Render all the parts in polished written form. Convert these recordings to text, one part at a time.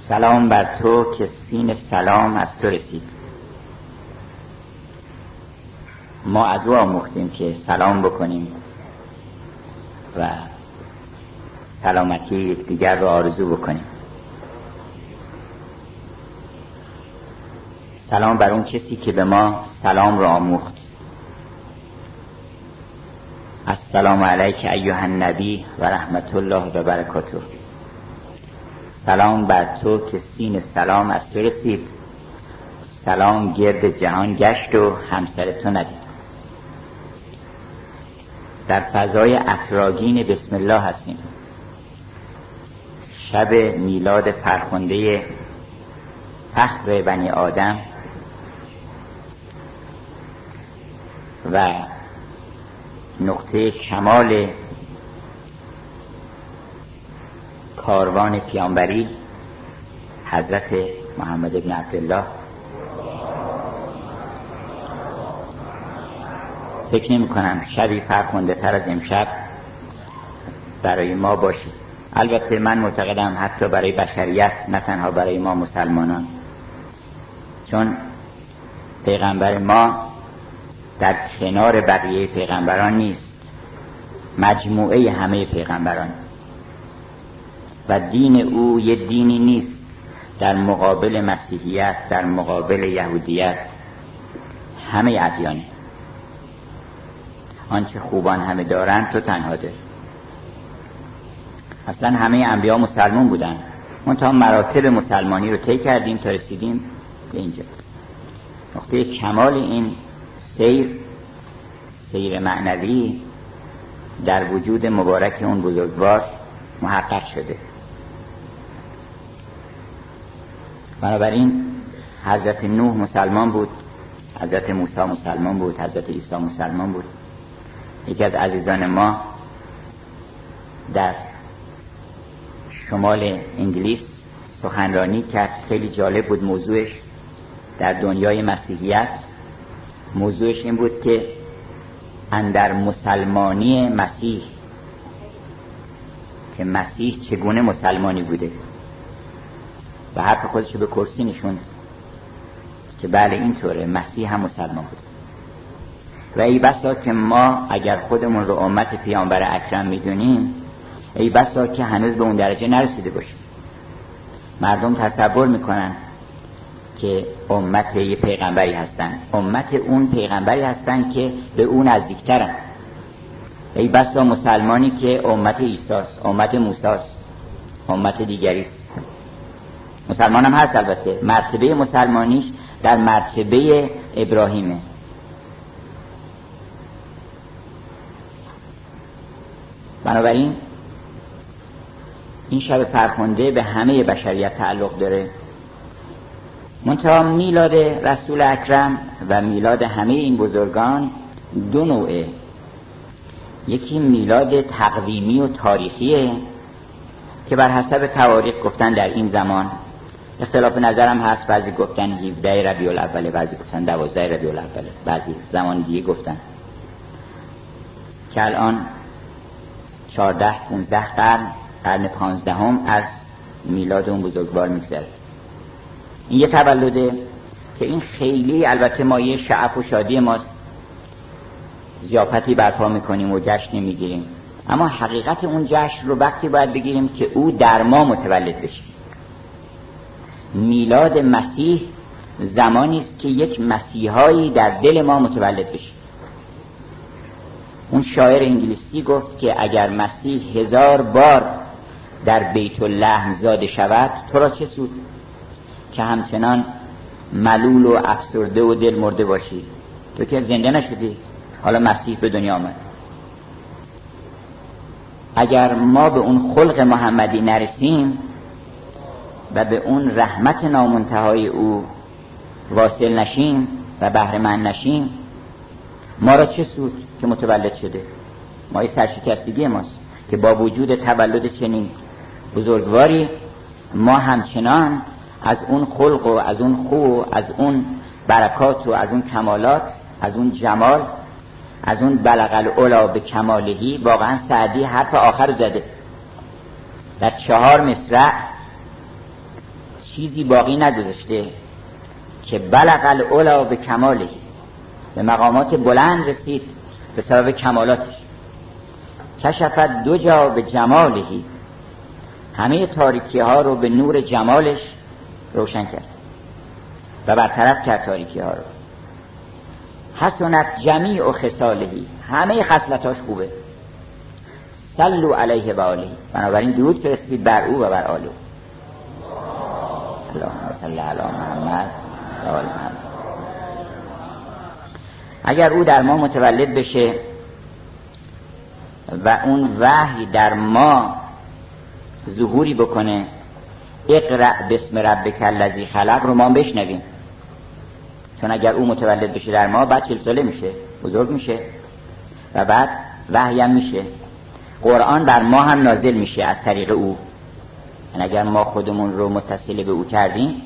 سلام بر تو که سین سلام از تو رسید. ما از او آموختیم که سلام بکنیم و سلامتی یکدیگر رو آرزو بکنیم. سلام بر اون کسی که به ما سلام رو آموخت. السلام علیک ایها النبی و رحمت الله و برکاته. سلام بر تو که سین سلام از تو رسید. سلام گرد جهان گشت و همسر تو ندید. در فضای عطرآگین بسم الله هستیم. شب میلاد فرخنده فخر بنی آدم و نقطه کمال کاروان پیامبری حضرت محمد بن عبدالله. فکر نمی کنم شبی فرخنده تر از امشب برای ما باشید. البته من معتقدم حتی برای بشریت، نه تنها برای ما مسلمانان، چون پیغمبر ما در کنار بقیه پیغمبران نیست، مجموعه همه پیغمبران، و دین او یه دینی نیست در مقابل مسیحیت، در مقابل یهودیت، همه ادیان. آنچه خوبان همه دارن تو تنها داری. اصلا همه انبیا مسلمان بودن، منتها مراتب مسلمانی رو طی کردیم تا رسیدیم به اینجا. نقطه کمال این سیر معنوی در وجود مبارک اون بزرگوار محقق شده. بنابراین حضرت نوح مسلمان بود، حضرت موسی مسلمان بود، حضرت عیسی مسلمان بود. یکی از عزیزان ما در شمال انگلیس سخنرانی کرد، خیلی جالب بود موضوعش. در دنیای مسیحیت موضوعش این بود که اندر مسلمانی مسیح، که مسیح چگونه مسلمانی بوده، و حرف خودشو به کرسی نشوند که بله اینطوره، مسیح هم مسلمان بود. و ای بسا که ما اگر خودمون رو امت پیامبر اکرم میدونیم، ای بسا که هنوز به اون درجه نرسیده باشیم. مردم تصور میکنن که امت یه پیغمبری هستن، امت اون پیغمبری هستن که به اون نزدیکترن. ای بسا مسلمانی که امت عیساست، امت موساست، امت دیگریست. مسلمان هم هست، البته مرتبه مسلمانیش در مرتبه ابراهیمه. بنابراین این شب فرخنده به همه بشریت تعلق داره. منتها میلاد رسول اکرم و میلاد همه این بزرگان دو نوعه. یکی میلاد تقویمی و تاریخیه که بر حسب تواریخ گفتن در این زمان، اختلاف نظرم هست، بعضی گفتن 17 ربیع الاول، بعضی گفتن 12 ربیع الاول، بعضی زمان دیگه گفتن که الان 14-15 قرن 15 از میلاد اون بزرگوار میگذره. این یه تولده که این خیلی البته مایه شعف و شادی ماست، ضیافتی برپا میکنیم و جشن میگیریم، اما حقیقت اون جشن رو وقتی باید بگیریم که او در ما متولد بشه. میلاد مسیح زمانی است که یک مسیحایی در دل ما متولد بشه. اون شاعر انگلیسی گفت که اگر مسیح 1000 بار در بیت اللحم زاده شود، تو را چه سود که همچنان ملول و افسرده و دل مرده باشی؟ تو که زنده نشدی، حالا مسیح به دنیا آمد. اگر ما به اون خلق محمدی نرسیم و به اون رحمت نامنتهای او واصل نشیم و بهره مند نشیم، ما را چه سود که متولد شده؟ ما یه سرشکستگی ماست که با وجود تولد چنین بزرگواری ما همچنان از اون خلق و از اون خو و از اون برکات و از اون کمالات، از اون جمال، از اون بلغ العلا به کمالهی. واقعا سعدی حرف آخر زده در 4 مصرع چیزی باقی نگذاشته که بلغ العلا به کماله، به مقامات بلند رسید به سبب کمالاتش. کشفت دو جا به جمالهی، همه تاریکی ها رو به نور جمالش روشن کرد و برطرف کرد تاریکی ها رو. حسنت جمیع خصالهی، همه خصلتاش خوبه. صلو علیه و آله، بنابراین درود فرستید بر او و بر آله. اللهم صل علی محمد و آل محمد. اگر او در ما متولد بشه و اون وحی در ما ظهوری بکنه، اقرأ بسم ربک الذی خلق رو ما بشنویم، چون اگر او متولد بشه در ما بعد 40 ساله میشه، بزرگ میشه و بعد وحی هم میشه، قرآن بر ما هم نازل میشه از طریق او. اگر ما خودمون رو متصل به او کردیم.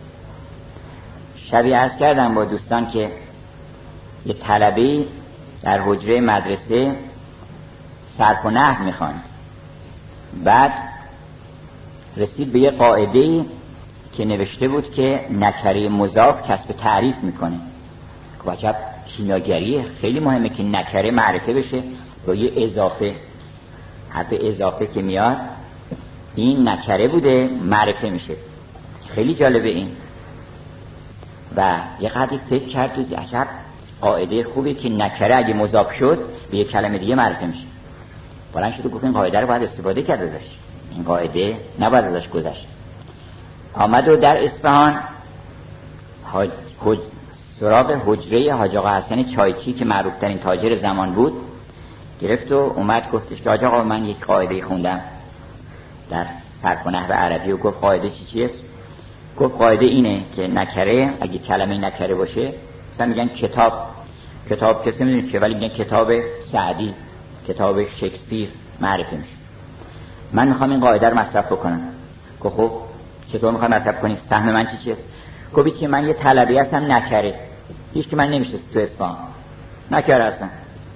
شبی عرض کردم با دوستان که یه طلبه در حجره مدرسه صرف و نحو میخواند، بعد رسید به یه قاعده که نوشته بود که نکره مضاف کسب تعریف میکنه. عجب کیمیاگریه، خیلی مهمه که نکره معرفه بشه با یه اضافه. حرف اضافه که میاد این نکره بوده معرفه میشه. خیلی جالبه این. و یه قدری فکر کرد عجب قاعده خوبی که نکره اگه مضاف شد به یه کلمه دیگه معرفه میشه. بلند شد و گفت این قاعده رو باید استفاده کرد ازش، این قاعده نباید ازش گذشت. آمد و در اصفهان سراغ حجره حاج آقا حسن چایچی که معروف ترین تاجر زمان بود گرفت و اومد گفتش که حاج آقا من یک قاعده خوندم در صرف و نحو عربی. و گفت قاعده چیست؟ گفت قاعده اینه که نکره اگه کلمه نکره باشه، مثلا میگن کتاب کسی نمیدونه چیه، ولی میگن کتاب سعدی، کتاب شکسپیر معرفی میشه. من میخوام این قاعده رو مصرف بکنم. گفت خب چطور میخوام مصرف کنی؟ سهم من چیست؟ گفت که من یه طلبی هستم نکره، هیچ که من نمیشه تو اصفهان، نکره هستم،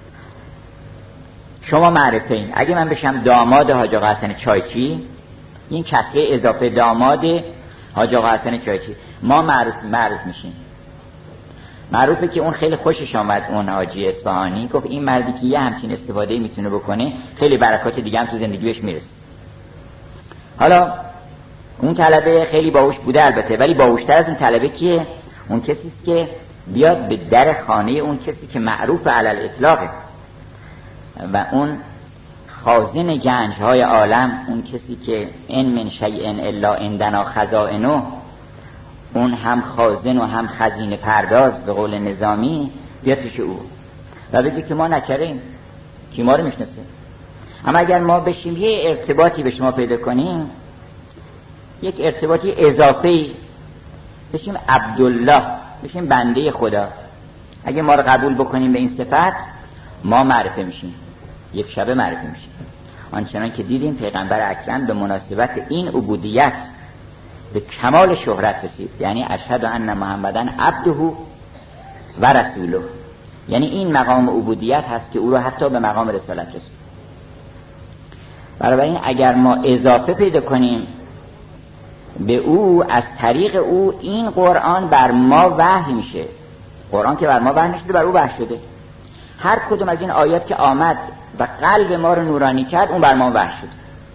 شما معرفه این. اگه من بشم داماد حاج آقا حسن چایچی، این کسره اضافه داماد حاج آقا حسن چایچی، ما معروف میشیم. معروفه که اون خیلی خوشش آمد اون حاجی اصفهانی. گفت این مردی که یه همچین استفاده میتونه بکنه خیلی برکات دیگه هم تو زندگیش میرسه. حالا اون طلبه خیلی باهوش بوده البته، ولی باهوشتر از اون طلبه کیه؟ اون کسی است که بیاد به در خانه اون کسی که معروف علی الاطلاقه و اون خازن گنج‌های عالم، اون کسی که ان من شیء الا عندنا خزائنه، اون هم خازن و هم خزینه پرداز به قول نظامی، بیاد پیش او و بگه که ما نکریم، کی ما رو میشناسه. اما اگر ما بشیم یه ارتباطی به شما پیدا کنیم، یک ارتباطی اضافی، بشیم عبدالله، بشیم بنده خدا، اگه ما رو قبول بکنیم به این صفت، ما معرفه میشیم، یک شبه معرفه میشیم. آنچنان که دیدیم پیغمبر اکرم به مناسبت این عبودیت به کمال شهرت رسید، یعنی اشهد ان محمدن عبده و رسوله، یعنی این مقام عبودیت هست که او رو حتی به مقام رسالت رسید. بنابراین اگر ما اضافه پیدا کنیم به او، از طریق او این قرآن بر ما وحی میشه. قرآن که بر ما وحی نشده، بر او وحی شده. هر کدوم از این آیات که آمد و قلب ما رو نورانی کرد، اون بر ما وحی شد.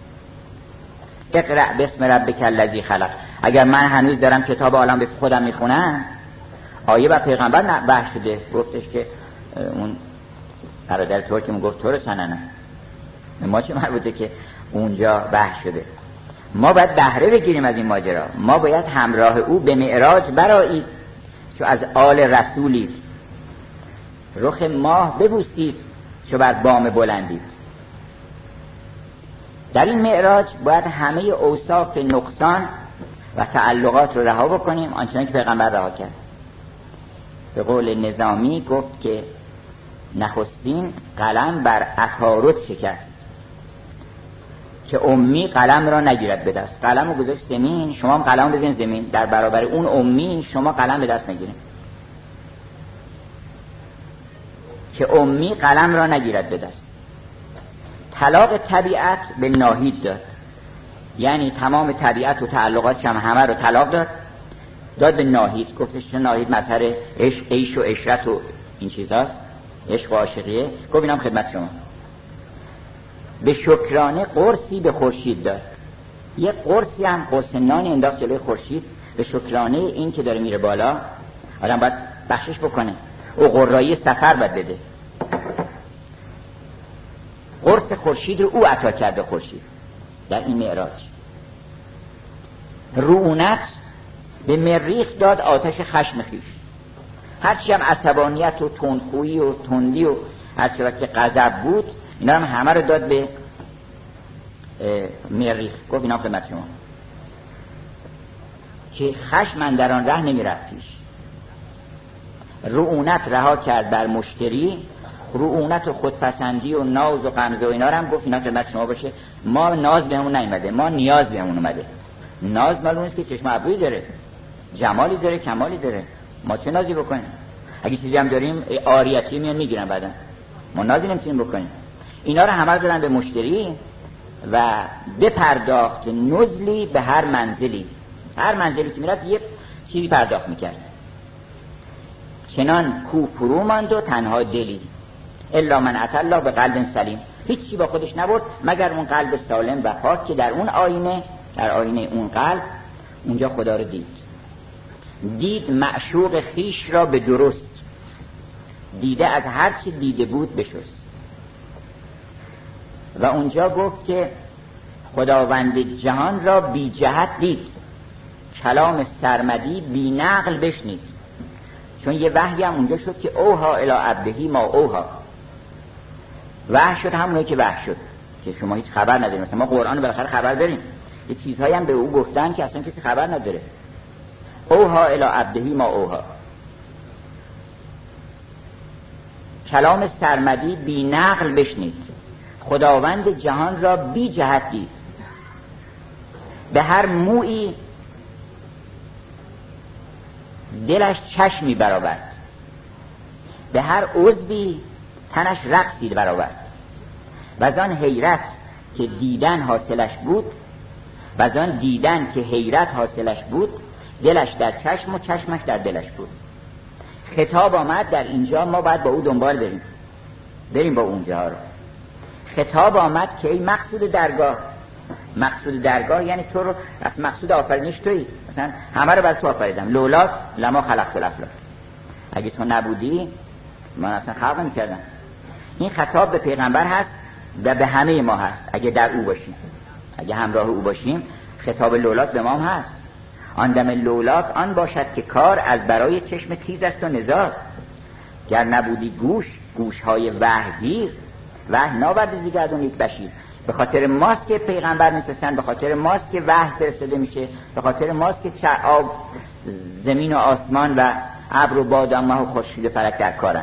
اقرأ بسم ربک الذی خلق. اگر من هنوز دارم کتاب عالم به خودم میخونم، آیه بر پیغمبر وحی شده. گفتش که اون برادر ترک میگفت تو رو سننه، ما چه مربوطه که اونجا وحی شده. ما باید بهره بگیریم از این ماجرا. ما باید همراه او به معراج برآییم، چو از آل رسولید، رخ ماه ببوسید چو بر بام بلندید. در این معراج باید همه اوصاف نقصان و تعلقات رو رها بکنیم، آنچنان که پیغمبر رها کرد. به قول نظامی گفت که نخستین قلم بر عطارد شکست که امی قلم را نگیرد به دست. قلم رو گذاشت زمین، شما هم قلم بزنید زمین، در برابر اون امی شما قلم به دست نگیرید. که امی قلم را نگیرد به دست. طلاق طبیعت به ناهید داد، یعنی تمام طبیعت و تعلقات همه رو طلاق داد به ناهید. گفتش ناهید مظهر عیش و عشرت و این چیزاست، عشق و عاشقیه. گفت اینم خدمت شما. به شکرانه قرصی به خورشید داد، یه قرصی هم قرص نان انداخت جلوی خورشید به شکرانه این که داره میره بالا. آدم باید بخشش بکنه، او قرایی سفر باید بده. قرص خورشید رو او عطا کرده خورشید در این معراج. رعونت به مریخ داد آتش خشم خویش. هرچی هم عصبانیت و تندخویی و تندی و هرچی که غضب بود اینا هم همه رو داد به مریخ. گفت اینا خدمت شما که خشم اندران ره نمی رفت پیش. رعونت رها کرد بر مشتری، رعونت و خودپسندی و ناز و غمزه و اینا رو هم گفت اینا خدمت شما باشه. ما ناز بهمون نیومده، ما نیاز بهمون اومده. ناز معلومه است که چشم ابرویی داره، جمالی داره، کمالی داره. ما چه نازی بکنیم؟ اگه چیزی هم داریم عاریتی میان میگیرن بعدا. ما نازی نمیتونیم بکنیم. اینا رو همه رو دادن به مشتری و بپرداخت نزلی به هر منزلی. هر منزلی که میرفت یه چیزی پرداخت میکرد. چنان کو فرو ماند و تنها دلی، الا من اتى الله به قلب سلیم. هیچی با خودش نبرد مگر اون قلب سالم و پاک که در اون آینه، در آینه اون قلب اونجا خدا رو دید معشوق خیش را به درست، دیده از هر چی دیده بود بشست. و اونجا گفت که خداوند جهان را بی جهت دید، کلام سرمدی بی نقل بشنید. چون یه وحی هم اونجا شد که اوها الی عبدهی ما اوها. وحی شد همونه که وحی شد که شما هیچ خبر ندارید. مثلا ما قرآن رو بالاخره خبر داریم، یه چیزهایی هم به او گفتن که اصلا کسی خبر نداره. اوها الی عبدهی ما اوها. کلام سرمدی بی نقل بشنید، خداوند جهان را بی جهت دید. به هر مویی دلش چشمی برآورد، به هر عضوی تنش رقصی برآورد. و از آن حیرت که دیدن حاصلش بود، و از آن دیدن که حیرت حاصلش بود، دلش در چشم و چشمش در دلش بود. خطاب آمد در اینجا، ما باید با او دنبال بریم با اونجا رو. خطاب آمد که ای مقصود درگاه. مقصود درگاه یعنی تو رو، از مقصود آفرینش تویی. مثلا همه رو بر تو آفریدم، لولاک لما خلقت الافلاک. اگه تو نبودی من اصلا خلق نمی‌کردم. این خطاب به پیغمبر هست و به همه ما هست. اگه در او باشیم، اگه همراه او باشیم، خطاب لولاک به ما هم هست. آن دم لولاک آن باشد که کار از برای چشم تیز است و نزار. گر نبودی گوش‌های وحیگیر، وحی ناورد زیگردون یک بشیر. به خاطر ماست که پیغمبر میفرستن، به خاطر ماست که وحی فرستاده میشه، به خاطر ماست که آب زمین و آسمان و ابر و باد و ماه و خورشید و فلک در کارن.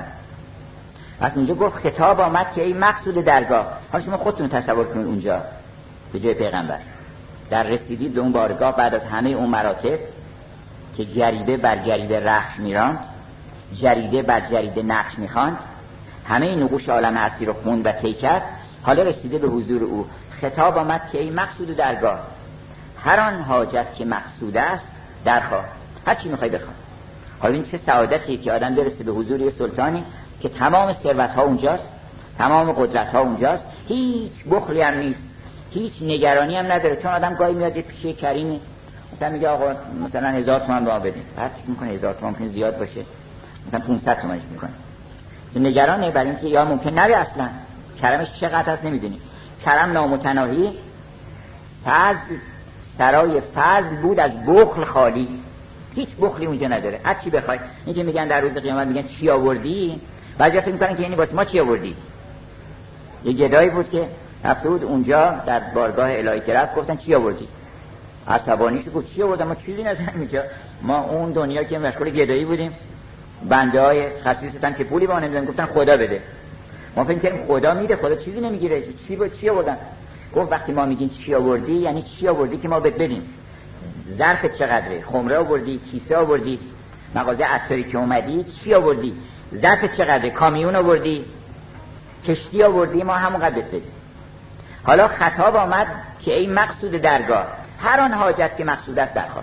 پس اونجا گفت خطاب آمد که ای مقصود درگاه. حالا شما خودتون تصور کنید اونجا به جای پیغمبر در رسیدید به اون بارگاه بعد از همه اون مراتب که جریده بر جریده رخش میراند، جریده بر جریده نقش میخواند، همه نقوش عالم هستی رو خوند و طی کرد. حالا رسیده به حضور او. خطاب آمد که ای مقصود درگاه، هر آن حاجت که مقصود است درخواه. هر چی میخوای بخواه. حالا این چه سعادتیه که آدم برسه به حضور یه سلطانی که تمام ثروت ها اونجاست، تمام قدرت ها اونجاست، هیچ بخلی هم نیست، هیچ نگرانی هم نداره. چون آدم گاهی میاد پیش کریمی مثلا میگه آقا مثلا 1000 تومان به ما بدین، بعد میکنه 1000 تومان ممکن زیاد باشه، مثلا 500 تومانش میکنه. نگرانه برای اینکه یا ممکن نره، اصلا کرمش چقدر هست نمیدونی. کرم نامتناهی، فضل سرای فضل بود از بخل خالی، هیچ بخلی اونجا نداره. هر چی بخوای. اینکه میگن در روز قیامت میگن چی آوردی، بعضی فکر میکنن که یعنی واسه ما چی آوردی. یه گدایی بود که رفته بود اونجا در بارگاه الهی که رفت، گفتن چی آوردی، عصبانی شد گفت چی آوردم، ما چیزی نداریم، ما اون دنیا که مشغول گدایی بودیم، بنده های خسیستن که پولی با نمیدن، گفتن خدا بده. ما فکر کردیم خدا میده، خدا چیزی نمیگیره. چی آوردن؟ گفت وقتی ما میگیم چی آوردی یعنی چی آوردی که ما بهت بدیم. ظرف چقدره، خمره آوردی، کیسه آوردی، مغازه عطاری که اومدی چی آوردی، ظرف چقدره، کامیون آوردی، کشتی آوردی، ما همونقدر بهت بدیم. حالا خطاب آمد که ای مقصود درگاه، هر آن حاجت که مقصود است درخواه.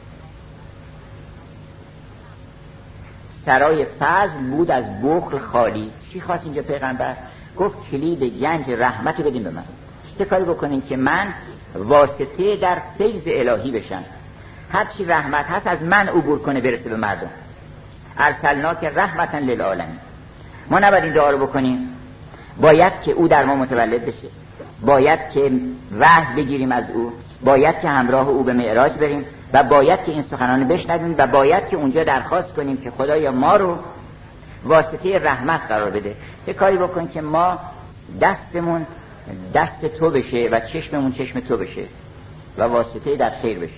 سرای فضل بود از بخل خالی. چی خواست اینجا پیغمبر؟ گفت کلید گنج رحمت رو بدین به من، یه کاری بکنین که من واسطه در فیض الهی بشم، هر چی رحمت هست از من عبور کنه برسه به مردم. ارسلناک رحمتا للعالمین. ما نباید این دعا رو بکنیم، باید که او در ما متولد بشه، باید که وحی بگیریم از او، باید که همراه او به معراج بریم و باید که این سخنان بشنویم و باید که اونجا درخواست کنیم که خدایا ما رو واسطه رحمت قرار بده. یه کاری بکن که ما دستمون دست تو بشه و چشممون چشم تو بشه و واسطه در خیر بشه.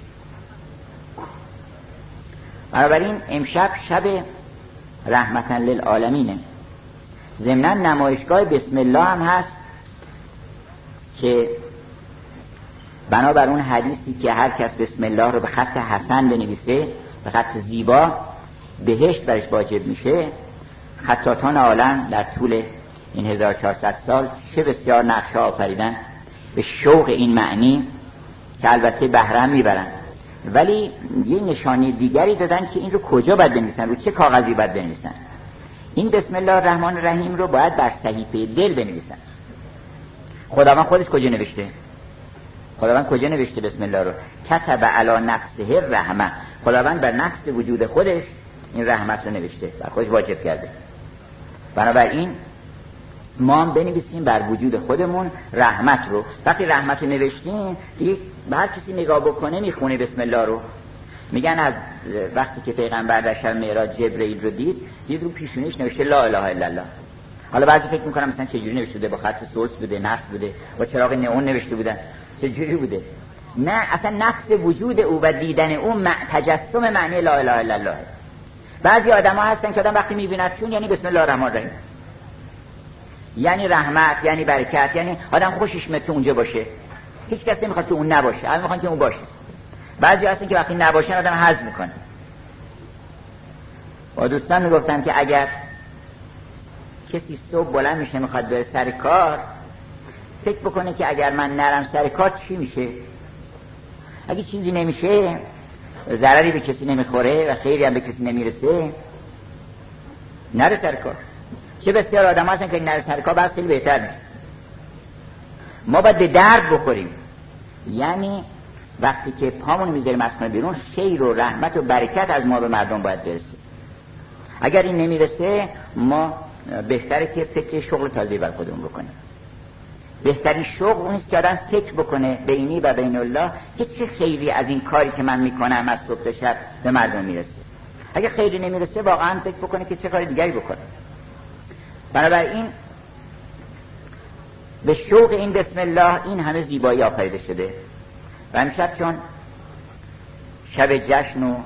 بنابراین امشب شب رحمتا للعالمینه. ضمناً نمایشگاه بسم الله هم هست که بنابر اون حدیثی که هر کس بسم الله رو به خط حسن بنویسه، به خط زیبا، بهشت برش واجب میشه. خطاطان عالم در طول این 1400 سال چه بسیار نقشه آفریدن به شوق این معنی که البته بهره هم میبرن، ولی یه نشانی دیگری دادن که این رو کجا باید بنویسن، رو چه کاغذی باید بنویسن. این بسم الله الرحمن الرحیم رو باید بر صحیفه دل بنویسن. خداوند خودش کجا نوشته؟ خداوند کجا نوشته بسم الله رو؟ کتب علی نفسه الرحمه. خداوند بر نفس وجود خودش این رحمت رو نوشته، بر خودش واجب کرده. بنابراین ما هم بنویسیم بر وجود خودمون رحمت رو. وقتی رحمت رو نوشتیم دیگه هر کسی نگاه بکنه میخونه بسم الله رو. میگن از وقتی که پیغمبر در شب معراج جبرئیل رو دید رو پیشونیش نوشته لا اله الا الله. حالا بعضی فکر میکنم مثلا چه جوری نوشته بوده، با خط سرس بوده، نصب بوده، با چراغ نئون نوشته بودن، چه جوری بوده؟ نه، اصلا نفس وجود او و دیدن او تجسم معنی لا اله الا الله. بعضی آدما هستن که آدم وقتی میبیندشون یعنی بسم الله الرحمن الرحیم، یعنی رحمت، یعنی برکت، یعنی آدم خوشش میاد که اونجا باشه. هیچ کس نمیخواد که اون نباشه، همه میخوان که اون باشه. بعضی هستن که وقتی نباشن آدم حزم میکنه. با دوستان میگفتن که اگر کسی صبح بلند میشه میخواد بره سر کار، فکر بکنه که اگر من نرم سر کار چی میشه. اگه چیزی نمیشه، ضرری به کسی نمیخوره و خیری هم به کسی نمیرسه، نره سر کار. چه بسیار آدم هستن که نره سر کار بعد خیلی بهتر میشه. ما باید به درد بخوریم، یعنی وقتی که پامون میذاریم از خونه بیرون، خیر و رحمت و برکت از ما به مردم باید برسه. اگر این نمیرسه، ما بهتره که فکر شغل تازه‌ای بر خودمون بکنیم. بهترین شغل اونیست که آدم فکر بکنه بینی و بین الله که چه خیری از این کاری که من میکنم از صبح تا شب به مردم میرسه. اگه خیری نمیرسه، واقعا فکر بکنه که چه کاری دیگری بکنه. بنابراین به شوق این بسم الله این همه زیبایی آفریده شده و امشب چون شب جشن و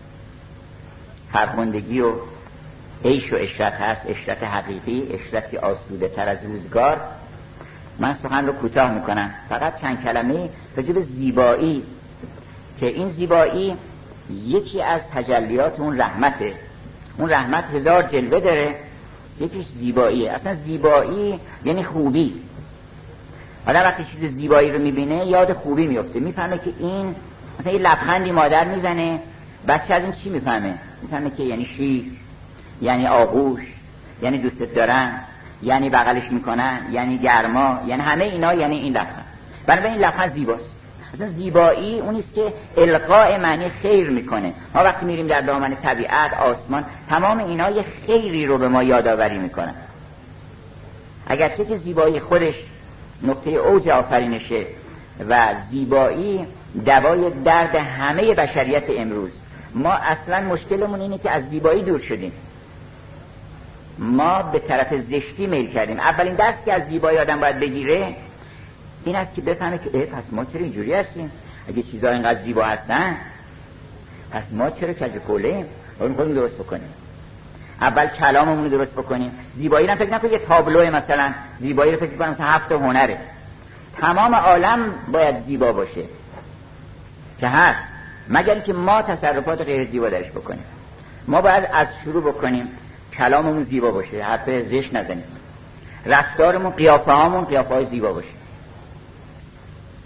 فرخندگی و عیش و عشرت هست، عشرت حقیقی، عشرتی آسوده تر از روزگار، من سخن رو کوتاه میکنم. فقط چند کلمه راجع به زیبایی، که این زیبایی یکی از تجلیات اون رحمته. اون رحمت هزار جلوه داره، یکیش زیباییه. اصلا زیبایی یعنی خوبی. آدم وقتی چیز زیبایی رو میبینه یاد خوبی میفته، میفهمه که این مثلا یه لبخندی مادر میزنه، بچه از این چی میفهمه؟ میفهمه که یعنی شیر، یعنی آغوش، یعنی دوستت دارن، یعنی بغلش میکنن، یعنی گرما، یعنی همه اینا، یعنی این لبخند. بنابراین این لبخند زیباست. اصلا زیبایی اونیست که القاء معنی خیر میکنه. ما وقتی میریم در دامن طبیعت، آسمان، تمام اینا یه خیری رو به ما یادآوری میکنن. اگرچه که زیبایی خودش نقطه اوج آفرینشه و زیبایی دوای درد همه بشریت امروز. ما اصلا مشکلمون اینه که از زیبایی دور شدیم، ما به طرف زشتی میل کردیم. اولین درس که از زیبایی آدم باید بگیره این است که بفهمه که پس ما چرا اینجوری هستیم؟ اگه چیزها اینقدر زیبا هستن، پس ما چرا کج کوله‌ایم؟ باید خودمون درست بکنیم. اول کلاممون رو درست بکنیم. زیبایی رو فکر نکنید یه تابلوه، مثلا زیبایی رو فکر کنم مثلا 7 هنره. تمام عالم باید زیبا باشه که هست، مگر اینکه ما تصرفات غیر زیبا درش بکنیم. ما باید از شروع بکنیم کلاممون زیبا باشه، حرف زشت نزنیم، رفتارمون، قیافه هامون قیافه های زیبا باشه.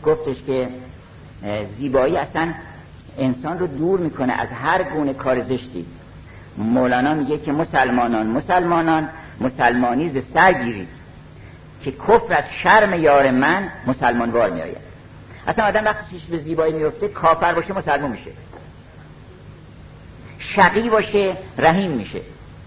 گفتش که زیبایی اصلا انسان رو دور میکنه از هر گونه کار زشتی. مولانا میگه که مسلمانی ز سر گیرید که کفر از شرم یار من مسلمان وار میآید. اصلا آدم وقتی چیش به زیبایی میفته، کافر باشه مسلمان میشه، شقی باشه رحیم میشه.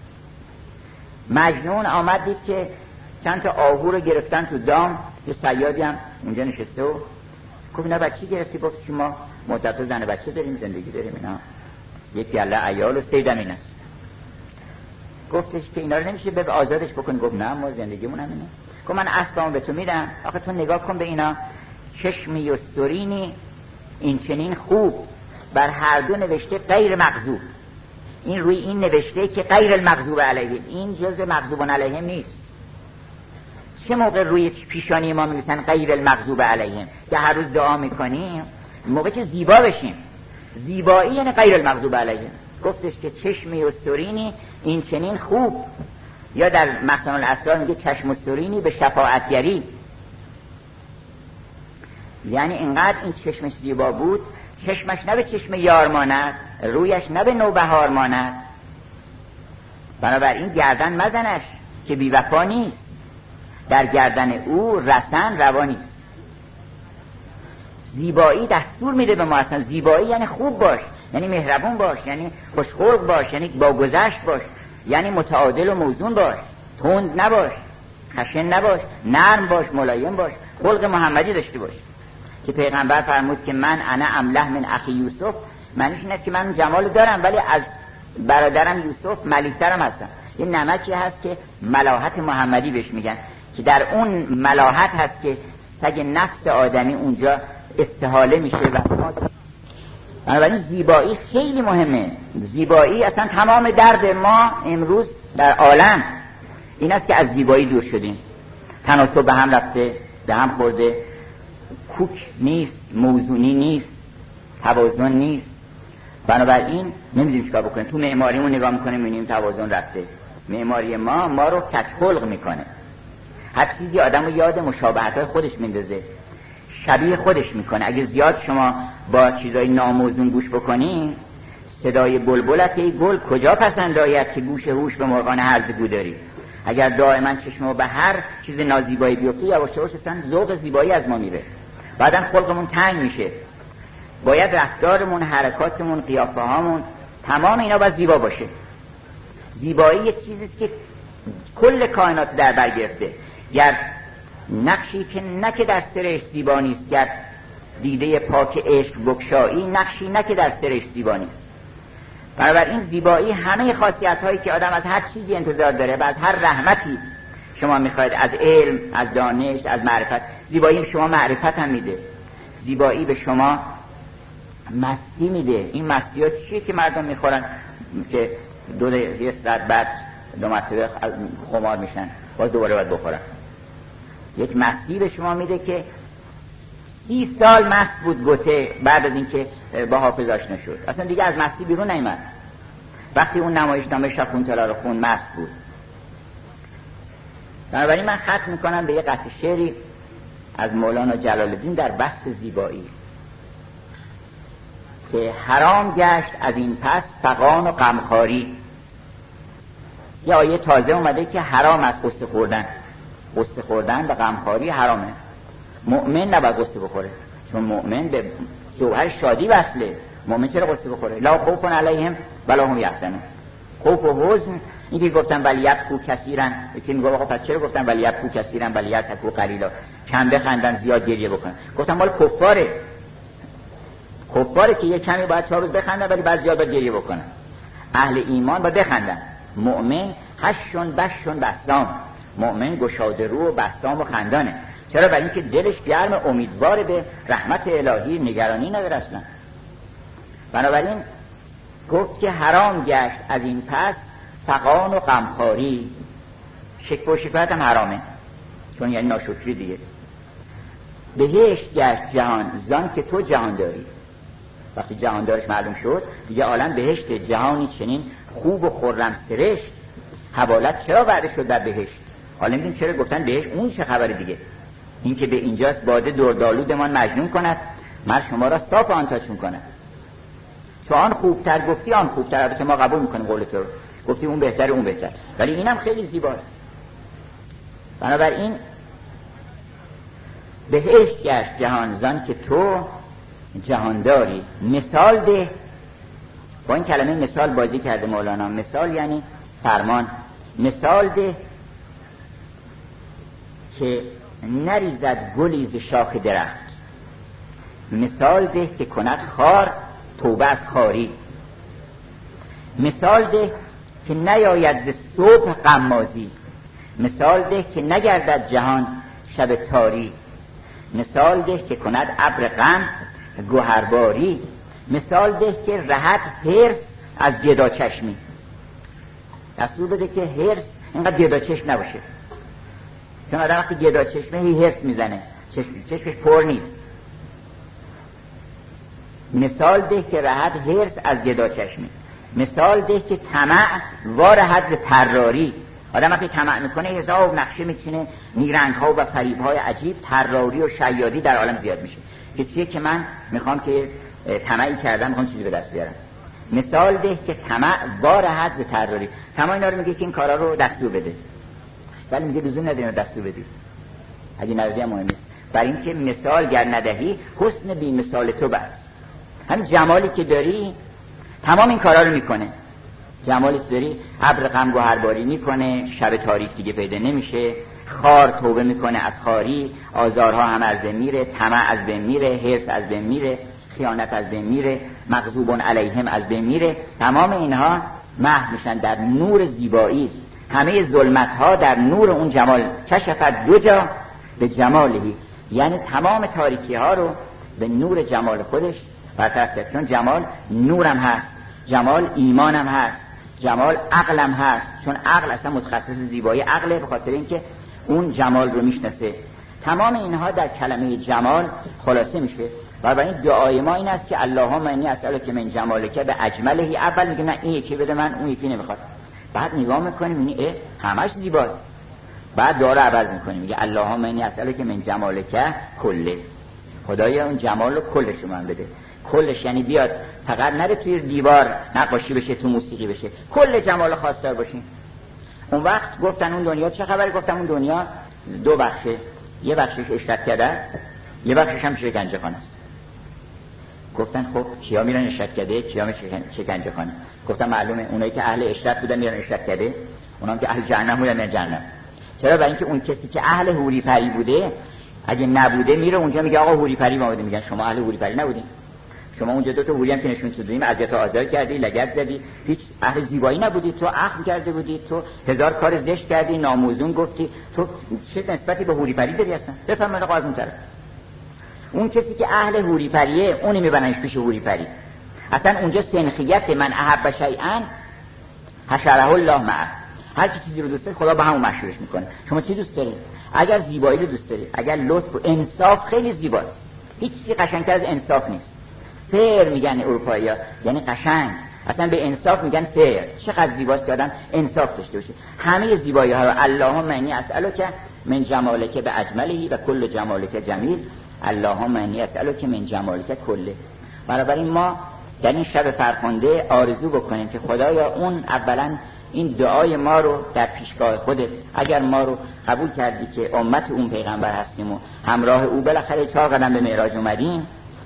مجنون آمد دید که چند تا آهو رو گرفتن تو دام، یه صیادی هم اونجا نشسته و گفت اینا بچی گرفتی؟ گفت که ما مدت زن بچه داریم، زندگی داریم، اینا یک گله عیال و 3 دم این است. گفتش که اینا رو نمیشه به آزادش بکنی؟ گفت نه، ما زندگیمون همینه. گفت من اسبامو به تو میدم، آخه تو نگاه کن به اینا، چشمی و سرینی این چنین خوب، بر هر دو نوشته غیر مغضوب. این روی این نوشته که غیر المغضوب علیهم، این جزء مغضوبون علیهم نیست. چه موقع روی پیشانی ما می‌نویسن غیر المغضوب علیهم؟ که هر روز دعا میکنیم موقع که زیبا بشیم. زیبایی یعنی غیر المغضوب علیهم. گفتش که چشمی و سرینی این چنین خوب، یا در مخزن الاسرار میگه چشم و سرینی به شفاعتگری، یعنی اینقدر این چشمش زیبا بود، چشمش نه به چشم یار ماند، رویش نه به نوبهار ماند. بنابراین گردن مزنش که بی وفا نیست، در گردن او رسن روا نیست. زیبایی دستور میده به ما. اصلا زیبایی یعنی خوب باش، یعنی مهربون باش، یعنی خوشخلق باش، یعنی با گذشت باش، یعنی متعادل و موزون باش، تند نباش، خشن نباش، نرم باش، ملایم باش، خلق محمدی داشته باش. که پیغمبر فرمود که من انا املح من اخی یوسف، معنیش اینه که من جمال دارم ولی از برادرم یوسف ملیح‌ترم هستم. یه نمکی هست که ملاحت محمدی بهش میگن، که در اون ملاحت هست که سگ نفس آدمی اونجا استحاله میشه. و بنابراین زیبایی خیلی مهمه. زیبایی اصلا تمام درد ما امروز در عالم این است که از زیبایی دور شدیم. تناسب به هم رفته، به هم خورده، کوک نیست، موزونی نیست، توازن نیست. بنابراین نمیدونیم چیکار بکنیم. تو معماریمون نگاه میکنیم میبینیم توازن رفته. معماری ما رو کج-خلق میکنه. هر چیزی آدمو یاد مشابهت‌های خودش میندازه، شبیه خودش میکنه. اگه زیاد شما با چیزای ناموزون گوش بکنین، صدای بلبلت ای گل کجا پسند آید که گوش هوش به مرغان هرزگو داری. اگر دائما چشمو به هر چیز نازیبایی بیفته، یواش یواش اصلا ذوق زیبایی از ما میره، بعدن خلقمون تنگ میشه. باید رفتارمون، حرکاتمون، قیافه هامون، تمام اینا باید زیبا باشه. زیبایی یک چیزیست که کل کائنات در بر گرفته. گر نقشی که نه که در سرش زیبا نیست، گر دیده پاک عشق بگشایی، نقشی نه که در سرش زیبا نیست. بنابراین زیبایی همه خاصیت هایی که آدم از هر چیزی انتظار داره و از هر رحمتی شما میخواید، از علم، از دانش، از معرفت. زیبایی به شما معرفت هم میده. زیبایی به شما مستی میده. این مستی ها چیه که مردم میخورن که یه ساعت بعد 2 مرتبه خمار میشن، باز دوباره باید بخورن. یک مستی به شما میده که 30 سال مست بود گوته بعد از اینکه با حافظ آشنا شد، اصلا دیگه از مستی بیرون نیامد. وقتی اون نمایشنامه شاکونتلا رو خون مست بود. بنابراین من ختم میکنم به یه قطعه شعری از مولانا جلال الدین در بحث زیبایی که حرام گشت از این پس فغان و غمخواری. یه آیه تازه اومده که حرام از قصه خوردن. قصه خوردن و غمخواری حرامه. مؤمن نباید قصه بخوره، چون مؤمن به جوهر شادی وصله. مؤمن چرا قصه بخوره؟ لا خوف علیهم ولا هم یحزنون. خوف و حزن، اینکه گفتن ولیبکوا کثیرا، یکی میگه آقا پس چرا گفتن ولیبکوا کثیرا ولیضحکوا قلیلا؟ کم بخندن زیاد گریه بکنن. گفتن مال کفاره که یه کمی باید 4 روز بخندن ولی بعد زیاد باید گریه بکنن. اهل ایمان باید بخندن. مؤمن هشون بشون بسام، مؤمن گشاده رو و بسام و خندانه. چرا؟ برای اینکه دلش گرم، امیدوار به رحمت الهی، نگرانی نداره اصلا. بنابراین گفت که حرام گشت از این پس فغان و غمخواری. شکوه و شکایت هم حرامه، چون یعنی ناشکری دیگه. بهشت گشت جهان زان که تو جهان داری. وقتی جهان دارش معلوم شد دیگه عالم بهشت، جهانی چنین خوب و خرم سرشت. حوالت چرا وعده شد در بهشت؟ حالا میدونیم چرا گفتن بهشت، اون چه خبره دیگه. این که به اینجاست باده دردآلودمان مجنون کند، مر شما را صاف آنتاچون کند. چون آن خوبتر گفتی آن خوبتر، البته ما قبول میکنیم قول تو رو، گفتی اون بهتره اون بهتر، ولی اینم خیلی زیباست. بنابراین بهشت گشت جهان زان که تو جهانداری. مثال ده، با این کلمه مثال بازی کرده مولانا. مثال یعنی فرمان. مثال ده که نریزد گلی ز شاخ درخت، مثال ده که کند خار توبه از خاری، مثال ده که نیاید ز صبح غمازی، مثال ده که نگردد جهان شب تاری، مثال ده که کند ابر غم گوهرباری، مثال ده که رهد حرص از گدا چشمی. دستور بده که حرص اینقدر گدا چشم نباشه، چون آدم وقتی گدا چشمه هی حرص میزنه، چشمش پر نیست. مثال ده که رهد حرص از گدا چشمی، مثال ده که طمع وارهد به طراری. آدم وقتی طمع میکنه حساب نقشه میچینه، نیرنگ ها و فریب های عجیب، طراری و شیادی در عالم زیاد میشه که چیه که من میخوام که طمعی کردم میخوام چیزی به دست بیارم. مثال ده که طمع وارهد به طراری. تمام اینا رو میگه که این کارا رو دستور بده، ولی میگه لزوم نداره دستور بدی، اگه ندادی هم مهم نیست. برای اینکه مثال گر ندهی حسن بی مثال تو بس. هم جمالی که داری تمام این کارا رو میکنه. جمالی که داری ابر غم گوهرباری میکنه، شب تاریک دیگه پیدا نمیشه، خار توبه میکنه از خاری، آزارها هم از بین میره، طمع از بین میره، حرص از بین میره، خیانت از بین میره، مغضوب علیهم از بین میره. تمام اینها محو میشن در نور زیبایی. همه ظلمت ها در نور اون جمال. کشفت دو جا به جمالهی، یعنی تمام تاریکی ها رو به نور جمال خودش برطرف کرد. چون جمال نورم هست، جمال ایمانم هست، جمال عقلم هست. چون عقل اصلا متخصص زیبایی عقله، به خاطر اینکه اون جمال رو میشناسه. تمام اینها در کلمه جمال خلاصه میشه. و برای این دعای ما این است که اللهم انی اسألک من جمالک به اجملهی. اول میگه نه این یکی بده من، اون یکی نمیخواد. بعد نگاه میکنیم میبینی همش زیباست. بعد دعا رو عوض میکنیم میگه اللهم انی اسألک من جمالک کله. خدایا اون جمال رو کلش رو من بده. کلش یعنی بیاد فقط نره توی دیوار نقاشی بشه، تو موسیقی بشه، کل جمال خواستار باشین. اون وقت گفتن اون دنیا چه خبره؟ گفتم اون دنیا دو بخشه، یه بخشش اشرتکده است، یه بخشش هم شکنجه خانه است. گفتن خب کیا میرن اشرتکده، کیا میرن شکنجه خانه؟ گفتم معلومه اونایی که اهل اشرت بودن میرن اشرتکده، اونام که اهل جهنم بودن میرن جهنم. چرا؟ برای اینکه اون کسی که اهل حوری پری بوده اگه نبوده میره اونجا میگه آقا حوری پری ما بودیم. میگن شما اهل حوری پری نبودین، شما اونجا دو تا حوری هم که نشون دادیم اذیت و آزار کردی، لگد زدی، هیچ اهل زیبایی نبودی، تو اخم کرده بودی، تو هزار کار زشت کردی، ناموزون گفتی، تو چه نسبتی به حوری پری داری اصلا؟ بفهم من قاضی طرف. اون کسی که اهل حوری پریه اونی میبرنش پیش حوری پری. اصلا اونجا سنخیت من احب شیئا حشره الله معه. هر چیزی رو دوست داری خدا با همون مشهورش میکنه. شما چی دوست داری؟ اگر زیبایی رو دوست داری، اگر لطف و انصاف، خیلی زیباست. هیچ چیزی قشنگتر از انصاف نیست. فیر میگن اروپایی‌ها، یعنی قشنگ. اصلا به انصاف میگن فیر. چقدر زیباست که آدم انصاف داشته باشه. همه زیبایی ها رو اللهم انی اسالک من جمالک به اجملهی و کل جمالک جمیل، اللهم انی اسالک من جمالک کله. بنابراین ما در این شب فرخنده آرزو بکنیم که خدایا اون اولا این دعای ما رو در پیشگاه خودت، اگر ما رو قبول کردی که امت اون پیغمبر هستیم و همراه او بالاخره 4 قدم به معراج اومدیم،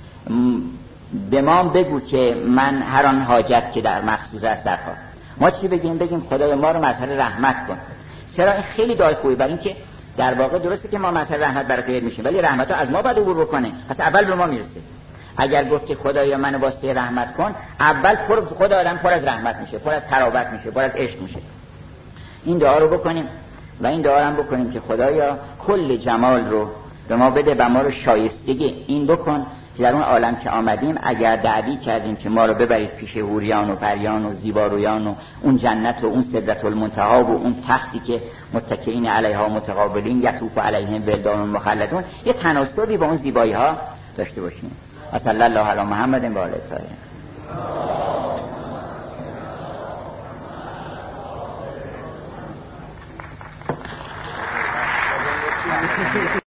به ما بگو که من هر آن حاجت که در مقصود است درخواه. ما چی بگیم؟ بگیم خدای ما رو مظهر رحمت کن. چرا؟ این خیلی دعای خوبی، برای اینکه در واقع درسته که ما مظهر رحمت برای غیر میشیم، ولی رحمت ها از ما باید عبور بکنه، پس اول به ما میرسه. اگر گفت که خدایا منو واسطه رحمت کن، اول خود آدم پر از رحمت میشه، پر از ترابط میشه، پر از عشق میشه. این دعا رو بکنیم و این دعا هم بکنیم که خدایا کل جمال رو به ما بده و ما رو شایستگی این بکن که در اون عالم که آمدیم اگر دعوی کردیم که ما رو ببرید پیش حوریان و پریان و زیبارویان و اون جنت و اون سدرة المنتهی و اون تختی که متکئین علیها متقابلین یطوف علیهم ولدان مخلدون، یه تناسبی با اون زیبایی ها داشته باشیم. صلی الله علی محمد و آله الطاهرین.